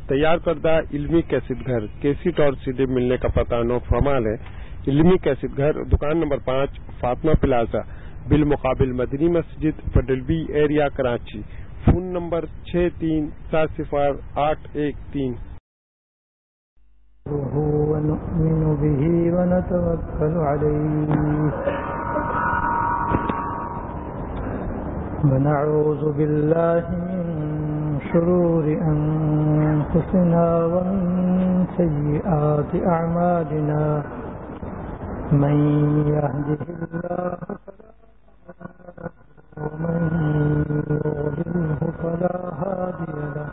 تیار کردہ علمی کیسٹ گھر کیسٹ اور CD ملنے کا پتہ نو فرمال ہے۔ علمی کیسٹ گھر دکان نمبر 5 فاطمہ پلازا بالمقابل مدنی مسجد federal B area Karachi. Phone number 63408113۔ ونؤمن به ونتوكل عليه ونعوذ بالله من شرور أنفسنا ومن سيئات أعمالنا من يهده الله ومن يضلله فلا هادي له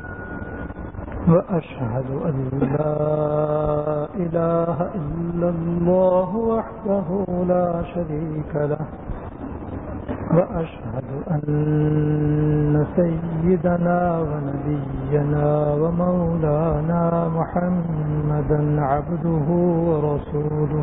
وأشهد أن لا إله إلا الله وحده لا شريك له وأشهد أن سيدنا ونبينا ومولانا محمدا عبده ورسوله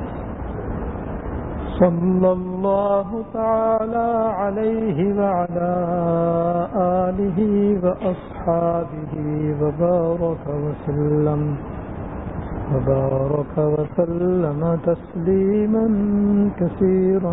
صلى الله تعالى عليه وعلى آله وأصحابه وبارك وسلم تسليما كثيرا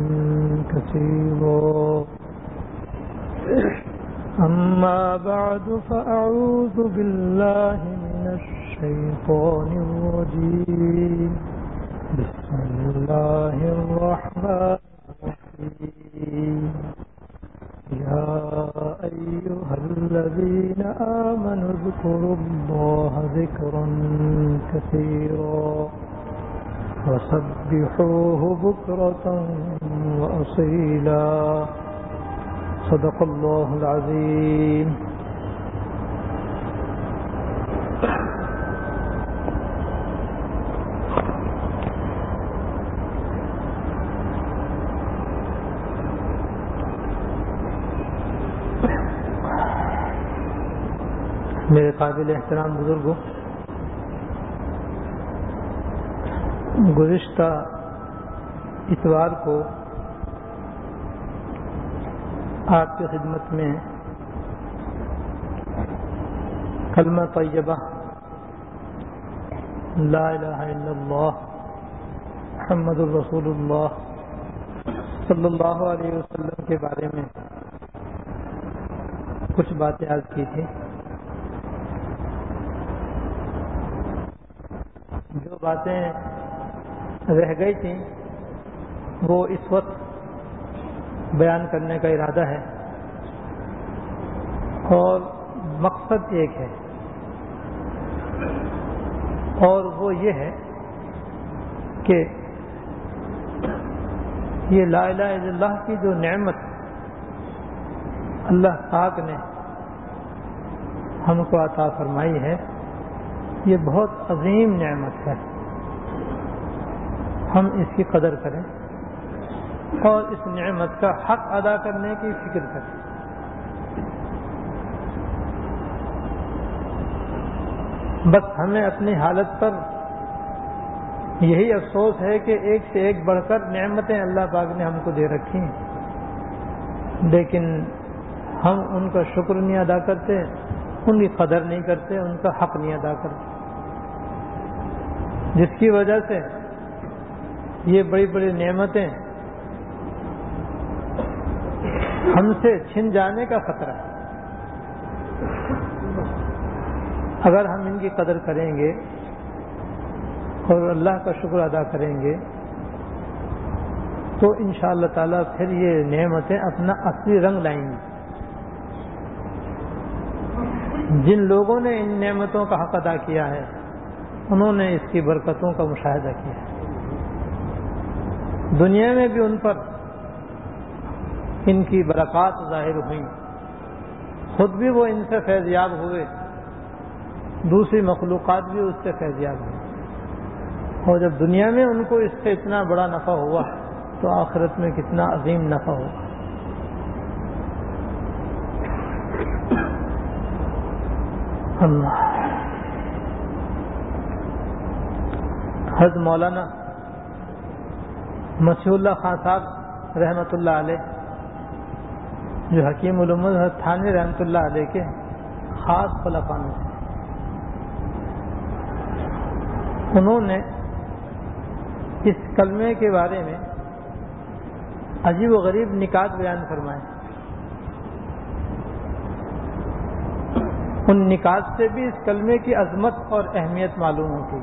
أما بعد فأعوذ بالله من الشيطان الرجيم بسم الله الرحمن الرحيم يا أيها الذين آمنوا اذكروا الله ذكرا كثيرا وسبحوه بكرة وأصيلا صدق الله العظيم۔ میرے قابل احترام بزرگوں، گزشتہ اتوار کو آپ کی خدمت میں کلمہ طیبہ لا الہ الا اللہ محمد الرسول اللہ صلی اللہ علیہ وسلم کے بارے میں کچھ باتیں عرض کی تھی۔ جو باتیں رہ گئی تھیں وہ اس وقت بیان کرنے کا ارادہ ہے، اور مقصد ایک ہے، اور وہ یہ ہے کہ یہ لا الہ الا اللہ کی جو نعمت اللہ پاک نے ہم کو عطا فرمائی ہے، یہ بہت عظیم نعمت ہے۔ ہم اس کی قدر کریں اور اس نعمت کا حق ادا کرنے کی فکر کریں۔ بس ہمیں اپنی حالت پر یہی افسوس ہے کہ ایک سے ایک بڑھ کر نعمتیں اللہ پاک نے ہم کو دے رکھی ہیں، لیکن ہم ان کا شکر نہیں ادا کرتے، ان کی قدر نہیں کرتے، ان کا حق نہیں ادا کرتے، جس کی وجہ سے یہ بڑی بڑی نعمتیں ہم سے چھن جانے کا خطرہ ہے۔ اگر ہم ان کی قدر کریں گے اور اللہ کا شکر ادا کریں گے تو انشاءاللہ تعالیٰ پھر یہ نعمتیں اپنا اصلی رنگ لائیں گی۔ جن لوگوں نے ان نعمتوں کا حق ادا کیا ہے انہوں نے اس کی برکتوں کا مشاہدہ کیا ہے، دنیا میں بھی ان پر ان کی برکات ظاہر ہوئیں، خود بھی وہ ان سے فیض یاب ہوئے، دوسری مخلوقات بھی اس سے فیض یاب ہوئی، اور جب دنیا میں ان کو اس سے اتنا بڑا نفع ہوا تو آخرت میں کتنا عظیم نفع ہوگا۔ اللہ حضرت مولانا مسیح اللہ خان صاحب رحمۃ اللہ علیہ جو حکیم علوم حضرت تھانوی رحمۃ اللہ علیہ کے خاص خلفاء میں سے، انہوں نے اس کلمے کے بارے میں عجیب و غریب نکات بیان فرمائے. ان نکات سے بھی اس کلمے کی عظمت اور اہمیت معلوم ہوتی.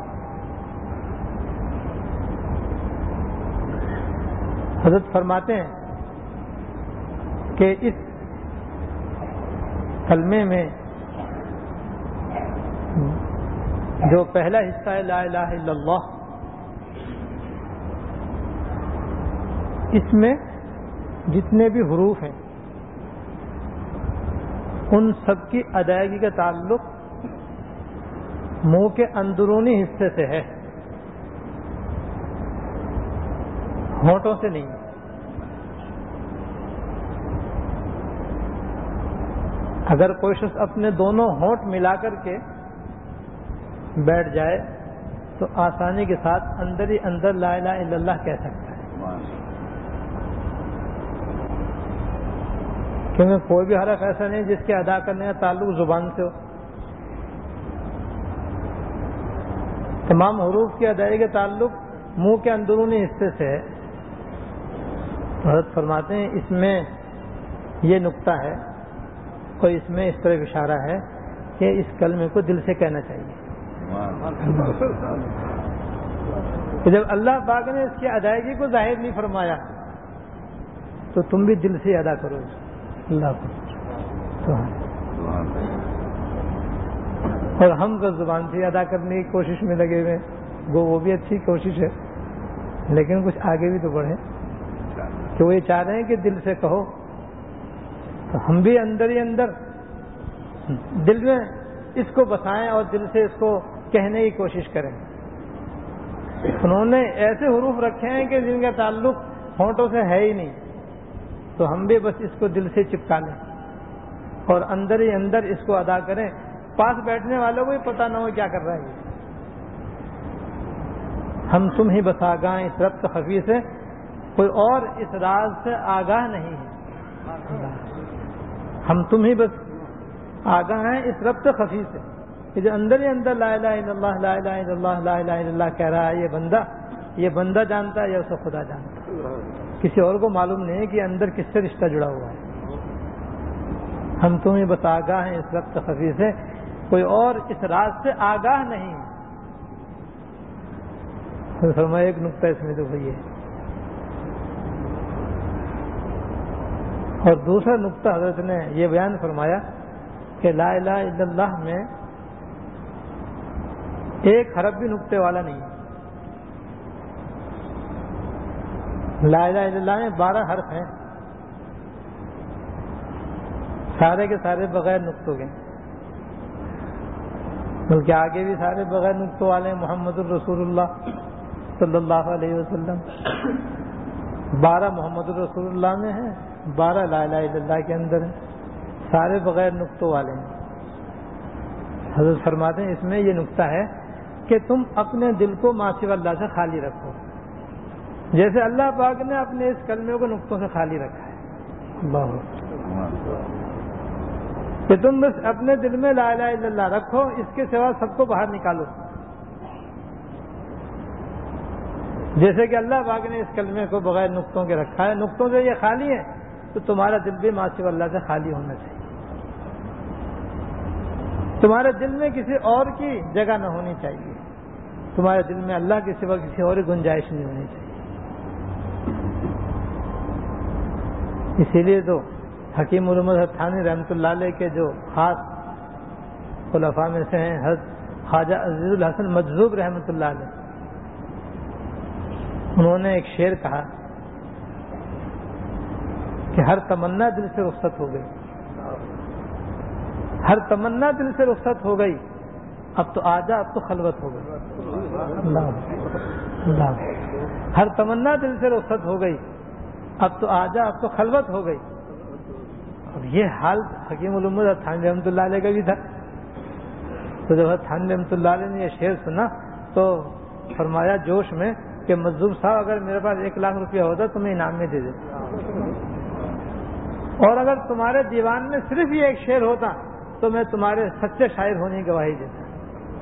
حضرت فرماتے ہیں کہ اس کلمے میں جو پہلا حصہ ہے لا الہ الا اللہ، اس میں جتنے بھی حروف ہیں ان سب کی ادائیگی کا تعلق منہ کے اندرونی حصے سے ہے، ہونٹوں سے نہیں. اگر کوئی شخص اپنے دونوں ہونٹ ملا کر کے بیٹھ جائے تو آسانی کے ساتھ اندر ہی اندر لا الہ الا اللہ کہہ سکتا ہے، کیونکہ کوئی بھی حرف ایسا نہیں جس کے ادا کرنے کا تعلق زبان سے ہو. تمام حروف کی ادائیگی کا تعلق منہ کے اندرونی حصے سے ہے. حضرت فرماتے ہیں اس میں یہ نقطہ ہے اور اس میں اس طرح اشارہ ہے کہ اس کلمے کو دل سے کہنا چاہیے. کہ جب اللہ پاک نے اس کی ادائیگی کو ظاہر نہیں فرمایا تو تم بھی دل سے ادا کرو اللہ کو. اور ہم تو زبان سے ادا کرنے کی کوشش میں لگے ہوئے، وہ بھی اچھی کوشش ہے، لیکن کچھ آگے بھی تو بڑھے کہ وہ یہ چاہ رہے ہیں کہ دل سے کہو، تو ہم بھی اندر ہی اندر دل میں اس کو بسائیں اور دل سے اس کو کہنے کی کوشش کریں. انہوں نے ایسے حروف رکھے ہیں کہ جن کا تعلق ہونٹوں سے ہے ہی نہیں، تو ہم بھی بس اس کو دل سے چپکا لیں اور اندر ہی اندر اس کو ادا کریں. پاس بیٹھنے والوں کو بھی پتہ نہ ہو کیا کر رہا ہے. ہم تم ہی بس آگاہ اس ربط خفی سے، کوئی اور اس راز سے آگاہ نہیں ہے. ہم تم ہی بس آگاہ ہیں اس ربط خفی سے کہ جو اندر ہی اندر لا الہ الا اللہ لا الہ الا اللہ لا الہ الا اللہ کہہ رہا ہے. یہ بندہ جانتا ہے یا اسے خدا جانتا ہے، کسی اور کو معلوم نہیں ہے کہ اندر کس سے رشتہ جڑا ہوا ہے. ہم تمہیں بس آگاہ ہیں اس ربط خفی سے، کوئی اور اس راز سے آگاہ نہیں ہے. فرمایا ایک نقطہ اس میں تو وہی ہے. اور دوسرا نقطہ حضرت نے یہ بیان فرمایا کہ لا الہ الا اللہ میں ایک حرف بھی نقطے والا نہیں ہے. لا الہ الا اللہ میں 12 حرف ہیں، سارے کے سارے بغیر نقطوں کے، بلکہ آگے بھی سارے بغیر نقطوں والے ہیں. محمد الرسول اللہ صلی اللہ علیہ وسلم 12 محمد الرسول اللہ میں ہیں، 12 لا الہ الا اللہ کے اندر ہیں، سارے بغیر نقطوں والے ہیں. حضرت فرماتے ہیں اس میں یہ نقطہ ہے کہ تم اپنے دل کو ما سوی اللہ سے خالی رکھو، جیسے اللہ پاک نے اپنے اس کلمے کو نقطوں سے خالی رکھا ہے. اللہ کہ تم بس اپنے دل میں لا الہ الا اللہ رکھو، اس کے سوا سب کو باہر نکالو. جیسے کہ اللہ پاک نے اس کلمے کو بغیر نقطوں کے رکھا ہے، نقطوں سے یہ خالی ہے، تو تمہارا دل بھی ما سوی اللہ سے خالی ہونا چاہیے. تمہارے دل میں کسی اور کی جگہ نہ ہونی چاہیے، تمہارے دل میں اللہ کے سوا کسی اور گنجائش نہیں ہونی چاہیے. اسی لیے تو حکیم علومت تھانوی رحمۃ اللہ علیہ کے جو خاص خلفاء میں سے ہیں حضرت خواجہ عزیز الحسن مجذوب رحمۃ اللہ علیہ، انہوں نے ایک شعر کہا کہ ہر تمنا دل سے رخصت ہو گئی، ہر تمنا دل سے رخصت ہو گئی، اب تو آجا اب تو خلوت ہو گئی. اللہ ہر تمنا دل سے رخصت ہو گئی، اب تو آجا اب تو خلوت ہو گئی. اور یہ حال حکیم علومت تھانوی رحمۃ اللہ علیہ کا بھی تھا. تو جب تھانوی رحمۃ اللہ علیہ نے یہ شعر سنا تو فرمایا جوش میں کہ مجذوب صاحب اگر میرے پاس 1 لاکھ روپیہ ہوتا تو میں انعام میں دے دیتا، اور اگر تمہارے دیوان میں صرف یہ ایک شعر ہوتا تو میں تمہارے سچے شاعر ہونے کی گواہی دیتا ہوں۔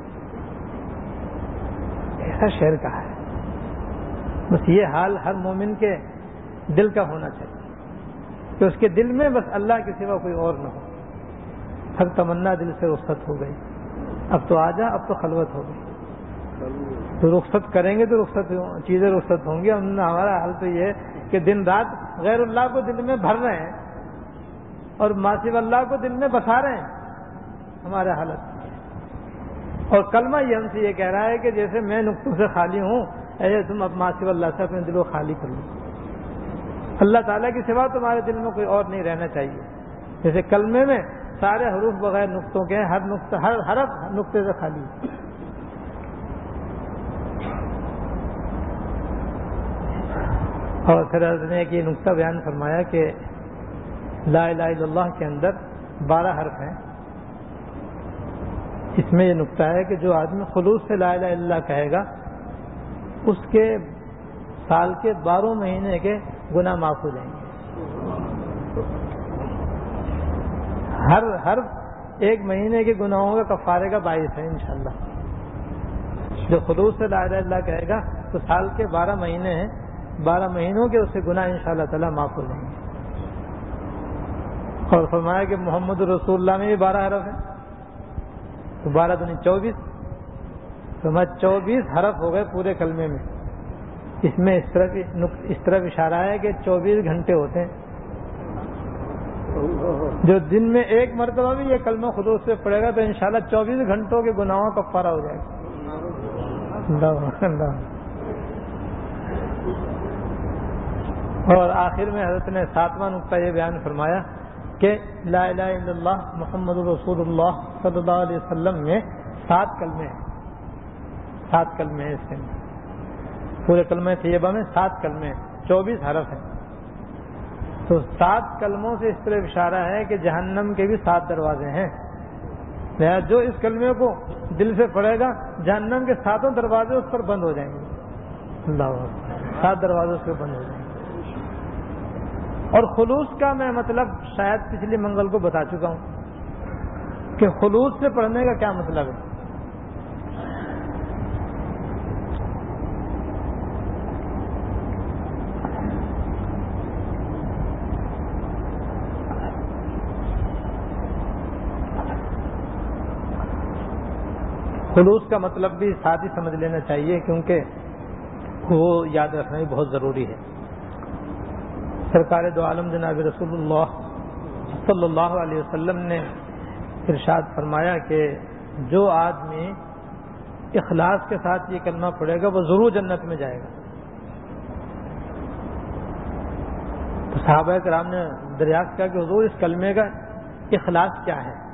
ایسا شعر کہا ہے۔ بس یہ حال ہر مومن کے دل کا ہونا چاہیے کہ اس کے دل میں بس اللہ کے سوا کوئی اور نہ ہو۔ ہر تمنا دل سے رخصت ہو گئی، اب تو آ جا، اب تو خلوت ہو گئی۔ تو رخصت کریں گے تو رخصت چیزیں رخصت ہوں گی۔ ہمارا حال تو یہ ہے کہ دن رات غیر اللہ کو دل میں بھر رہے ہیں اور ما سوی اللہ کو دل میں بسا رہے ہیں، ہمارے حالت۔ اور کلمہ یہ ہم سے یہ کہہ رہا ہے کہ جیسے میں نقطوں سے خالی ہوں، ایسے تم اب ما سوی اللہ سے اپنے دل کو خالی کر لو۔ اللہ تعالیٰ کے سوا تمہارے دل میں کوئی اور نہیں رہنا چاہیے۔ جیسے کلمے میں سارے حروف بغیر نقطوں کے ہیں، ہر حرف نقطے سے خالی ہے۔ اور پھر حضرت نے ایک یہ نقطہ بیان فرمایا کہ لا الہ الا اللہ کے اندر 12 حرف ہیں۔ اس میں یہ نقطہ ہے کہ جو آدمی خلوص سے لا الہ الا اللہ کہے گا، اس کے سال کے 12 مہینے کے گناہ معاف ہو جائیں گے۔ ہر ایک مہینے کے گناہوں کا کفارے کا باعث ہے انشاءاللہ۔ جو خلوص سے لا الہ الا اللہ کہے گا تو سال کے 12 مہینے ہیں، 12 مہینوں کے اس سے گناہ انشاءاللہ تعالیٰ معاف ہو جائیں گے۔ اور فرمایا کہ محمد رسول اللہ میں بھی 12 حرف ہیں، تو 12 دنی 24، تو 24 حرف ہو گئے پورے کلمے میں۔ اس میں اس طرف اشارہ ہے کہ 24 گھنٹے ہوتے ہیں، جو دن میں ایک مرتبہ بھی یہ کلمہ خلوص سے پڑے گا تو انشاءاللہ 24 گھنٹوں کے گناہوں کا کفارہ ہو جائے گا۔ اللہ۔ اور آخر میں حضرت نے 7واں نقطہ یہ بیان فرمایا کہ لا الہ الا اللہ محمد رسول اللہ صلی اللہ علیہ وسلم میں 7 کلمے ہیں، 7 کلمے ہیں اس کے اندر۔ پورے کلمہ طیبہ میں 7 کلمے ہیں، 24 حرف ہیں۔ تو 7 کلموں سے اس طرح اشارہ ہے کہ جہنم کے بھی 7 دروازے ہیں۔ لہذا جو اس کلمے کو دل سے پڑھے گا، جہنم کے 7 دروازے اس پر بند ہو جائیں گے۔ اللہ اکبر، 7 دروازے اس پر بند ہو جائیں گے۔ اور خلوص کا میں مطلب شاید پچھلی منگل کو بتا چکا ہوں کہ خلوص سے پڑھنے کا کیا مطلب ہے۔ خلوص کا مطلب بھی ساتھ ہی سمجھ لینا چاہیے، کیونکہ وہ یاد رکھنا بھی بہت ضروری ہے۔ سرکار دو عالم جناب رسول اللہ صلی اللہ علیہ وسلم نے ارشاد فرمایا کہ جو آدمی اخلاص کے ساتھ یہ کلمہ پڑھے گا وہ ضرور جنت میں جائے گا۔ تو صحابہ کرام نے دریافت کیا کہ حضور اس کلمے کا اخلاص کیا ہے،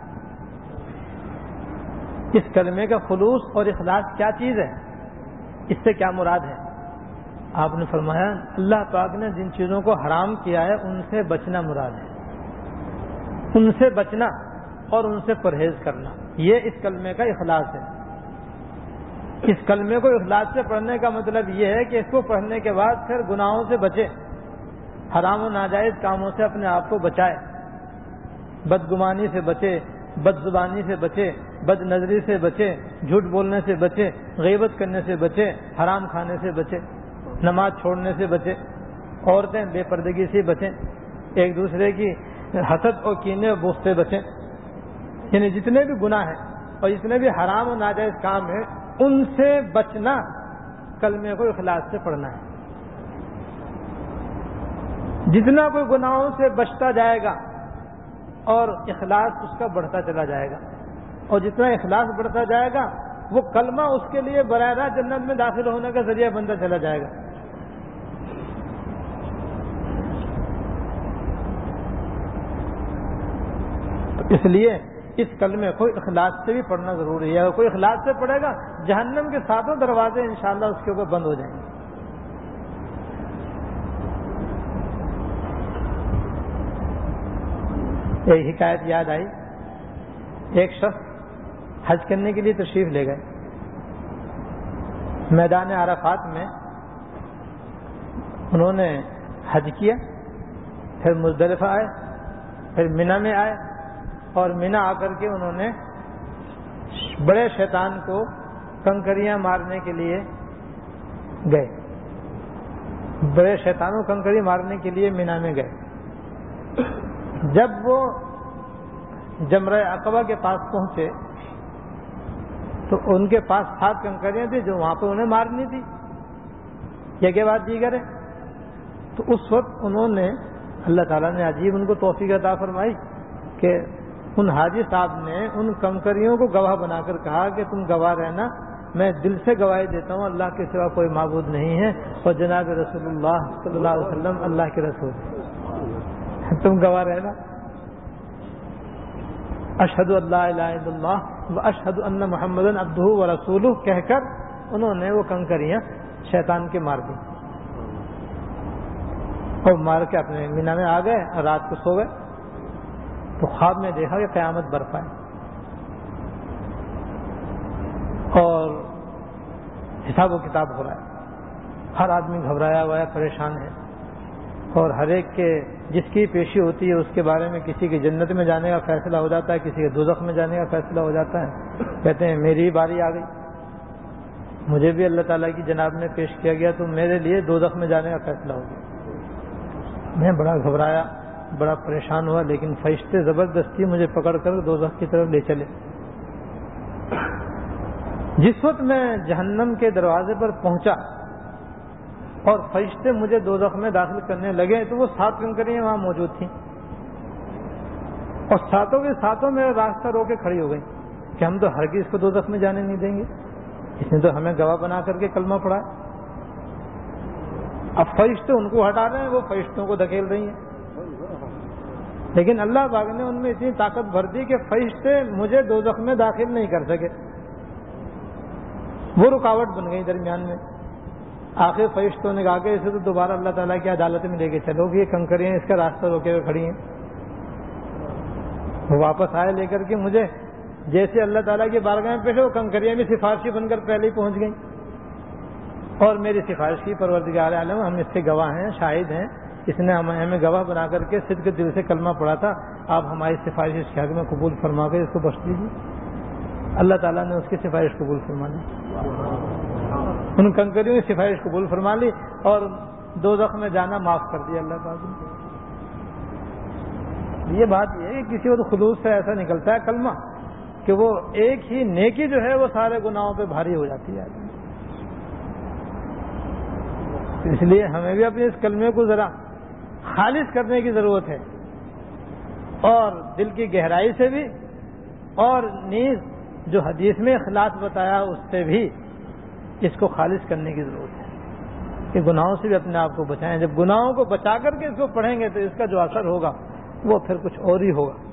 اس کلمے کا خلوص اور اخلاص کیا چیز ہے، اس سے کیا مراد ہے؟ آپ نے فرمایا اللہ پاک نے جن چیزوں کو حرام کیا ہے ان سے بچنا مراد ہے، ان سے بچنا اور ان سے پرہیز کرنا، یہ اس کلمے کا اخلاص ہے۔ اس کلمے کو اخلاص سے پڑھنے کا مطلب یہ ہے کہ اس کو پڑھنے کے بعد پھر گناہوں سے بچے، حرام و ناجائز کاموں سے اپنے آپ کو بچائے، بدگمانی سے بچے، بد زبانی سے بچے، بد نظری سے بچے، جھوٹ بولنے سے بچے، غیبت کرنے سے بچے، حرام کھانے سے بچے، نماز چھوڑنے سے بچے، عورتیں بے پردگی سے بچیں، ایک دوسرے کی حسد اور کینے اور بغض سے بچیں۔ یعنی جتنے بھی گناہ ہیں اور جتنے بھی حرام و ناجائز کام ہیں ان سے بچنا کلمے کو اخلاص سے پڑھنا ہے۔ جتنا کوئی گناہوں سے بچتا جائے گا اور اخلاص اس کا بڑھتا چلا جائے گا، اور جتنا اخلاص بڑھتا جائے گا وہ کلمہ اس کے لیے براہ راست جنت میں داخل ہونے کا ذریعہ بنتا چلا جائے گا۔ اس لیے اس کلمے کو اخلاص سے بھی پڑھنا ضروری ہے۔ اگر کوئی اخلاص سے پڑھے گا جہنم کے 7 دروازے انشاءاللہ اس کے اوپر بند ہو جائیں گے۔ ایک حکایت یاد آئی، ایک شخص حج کرنے کے لیے تشریف لے گئے، میدان عرفات میں انہوں نے حج کیا، پھر مزدلفہ آئے، پھر منی میں آئے، اور مینا آ کر کے انہوں نے بڑے شیطان کو کنکریاں مارنے کے لیے گئے. بڑے شیطانوں کنکری مارنے کے لیے مینا میں گئے. جب وہ جمرہ عقبہ کے پاس پہنچے تو ان کے پاس 7 کنکریاں تھیں جو وہاں پہ انہیں مارنی تھی. یہ کے بعد دیگر ہے. تو اس وقت انہوں نے اللہ تعالیٰ نے عجیب ان کو توفیق عطا فرمائی کہ ان حاجی صاحب نے ان کنکریوں کو گواہ بنا کر کہا کہ تم گواہ رہنا، میں دل سے گواہی دیتا ہوں اللہ کے سوا کوئی معبود نہیں ہے اور جناب رسول اللہ صلی اللہ علیہ وسلم اللہ کے رسول ہیں، تم گواہ رہنا. اشہد ان لا الہ الا اللہ و اشہد ان محمدن عبدہ و رسولہ کہہ کر انہوں نے وہ کنکریاں شیطان کے مار دی اور مار کے اپنے مینا میں آ گئے اور رات کو سو گئے. تو خواب میں دیکھا کہ قیامت برپا ہے اور حساب و کتاب ہو رہا ہے. ہر آدمی گھبرایا ہوا ہے، پریشان ہے، اور ہر ایک کے جس کی پیشی ہوتی ہے اس کے بارے میں کسی کی جنت میں جانے کا فیصلہ ہو جاتا ہے، کسی کے دوزخ میں جانے کا فیصلہ ہو جاتا ہے. کہتے ہیں میری ہی باری آ گئی، مجھے بھی اللہ تعالیٰ کی جناب میں پیش کیا گیا تو میرے لیے دوزخ میں جانے کا فیصلہ ہو گیا. میں بڑا گھبرایا، بڑا پریشان ہوا، لیکن فرشتے زبردستی مجھے پکڑ کر دوزخ کی طرف لے چلے. جس وقت میں جہنم کے دروازے پر پہنچا اور فرشتے مجھے دوزخ میں داخل کرنے لگے تو وہ 7 کنکریاں وہاں موجود تھیں اور 7 کے 7 میرا راستہ رو کے کھڑی ہو گئی کہ ہم تو ہرگز کو دوزخ میں جانے نہیں دیں گے، اس نے تو ہمیں گواہ بنا کر کے کلمہ پڑھا ہے. اب فرشتے ان کو ہٹا رہے ہیں، وہ فرشتوں کو دھکیل رہی ہیں، لیکن اللہ پاک نے ان میں اتنی طاقت بھر دی کہ فرشتے مجھے دوزخ میں داخل نہیں کر سکے، وہ رکاوٹ بن گئی درمیان میں. آخر فرشتوں نے کہا کہ اسے تو دوبارہ اللہ تعالیٰ کی عدالت میں لے کے چلو کہ یہ کنکریاں اس کا راستہ روکے ہوئے کھڑی ہیں. وہ واپس آئے لے کر کے مجھے، جیسے اللہ تعالیٰ کی بارگاہ میں پیش ہو، کنکریاں بھی سفارشی بن کر پہلے ہی پہنچ گئیں اور میری سفارش کی پروردگار عالم ہم اس سے گواہ ہیں، شاہد ہیں، اس نے ہمیں گواہ بنا کر کے صدق دل سے کلمہ پڑھا تھا، آپ ہماری سفارش اس کے حق میں قبول فرما کے اس کو بخش دیجیے. اللہ تعالیٰ نے اس کی سفارش قبول فرما لی، ان کنکریوں کی سفارش قبول فرما لی اور دوزخ میں جانا معاف کر دیا اللہ تعالیٰ نے. یہ بات یہ ہے کہ کسی وقت خلوص سے ایسا نکلتا ہے کلمہ کہ وہ ایک ہی نیکی جو ہے وہ سارے گناہوں پہ بھاری ہو جاتی ہے. اس لیے ہمیں بھی اپنے اس کلمے کو ذرا خالص کرنے کی ضرورت ہے اور دل کی گہرائی سے بھی، اور نیز جو حدیث میں اخلاص بتایا اس سے بھی اس کو خالص کرنے کی ضرورت ہے کہ گناہوں سے بھی اپنے آپ کو بچائیں. جب گناہوں کو بچا کر کے اس کو پڑھیں گے تو اس کا جو اثر ہوگا وہ پھر کچھ اور ہی ہوگا.